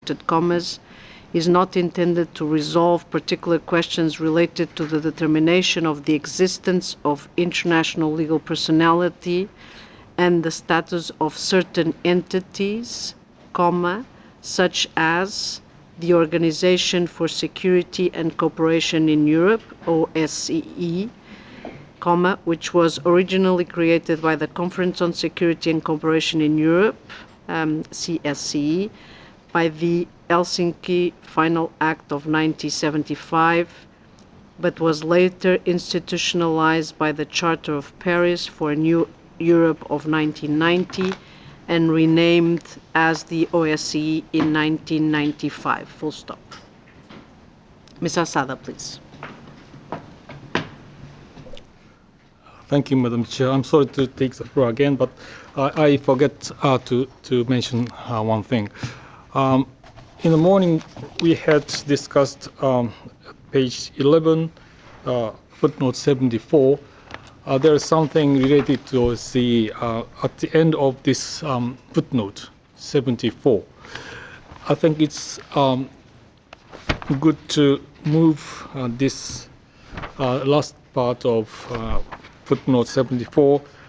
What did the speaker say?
inverted commas, is not intended to resolve particular questions related to the determination of the existence of international legal personality and the status of certain entities, comma, such as the Organization for Security and Cooperation in Europe, OSCE, comma, which was originally created by the Conference on Security and Cooperation in Europe, CSCE, by the Helsinki Final Act of 1975, but was later institutionalized by the Charter of Paris for a New Europe of 1990 and renamed as the OSCE in 1995. Full stop. Ms. Asada, please. Thank you, Madam Chair. I'm sorry to take the floor again, but I forget to mention one thing. In the morning, we had discussed page 11, footnote 74. There is something related to the at the end of this footnote 74. I think it's good to move this last part of footnote 74